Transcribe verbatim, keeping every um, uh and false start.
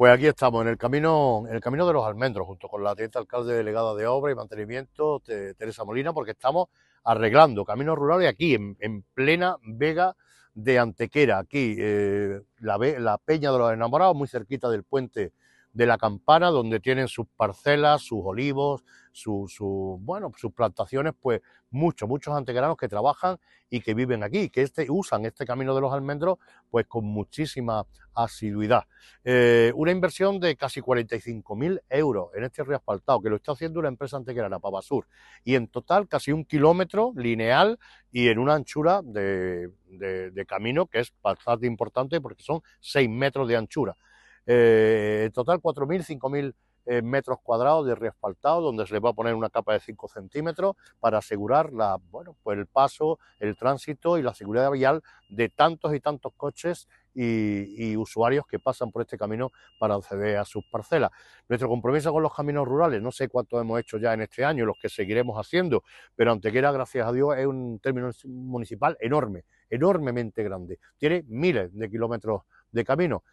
Pues aquí estamos, en el camino, en el camino de los Almendros, junto con la teniente alcalde delegada de Obra y Mantenimiento, te- Teresa Molina, porque estamos arreglando caminos rurales aquí, en, en plena Vega de Antequera, aquí, eh, la, Ve- la Peña de los Enamorados, muy cerquita del puente de la Campana, donde tienen sus parcelas, sus olivos, sus, su, bueno, sus plantaciones, pues muchos, muchos antequeranos que trabajan y que viven aquí, que este, usan este camino de los Almendros, pues con muchísima asiduidad. Eh, una inversión de casi cuarenta y cinco mil euros en este río asfaltado, que lo está haciendo una empresa antequerana, Pavasur, y en total casi un kilómetro lineal y en una anchura de, de, de camino que es bastante importante porque son seis metros de anchura. Eh, en total cuatro mil, cinco mil eh, metros cuadrados de reasfaltado, donde se le va a poner una capa de cinco centímetros para asegurar la, bueno, pues el paso, el tránsito y la seguridad vial de tantos y tantos coches y, y usuarios que pasan por este camino para acceder a sus parcelas. Nuestro compromiso con los caminos rurales, no sé cuántos hemos hecho ya en este año, los que seguiremos haciendo, pero Antequera, gracias a Dios, es un término municipal enorme, enormemente grande. Tiene miles de kilómetros de camino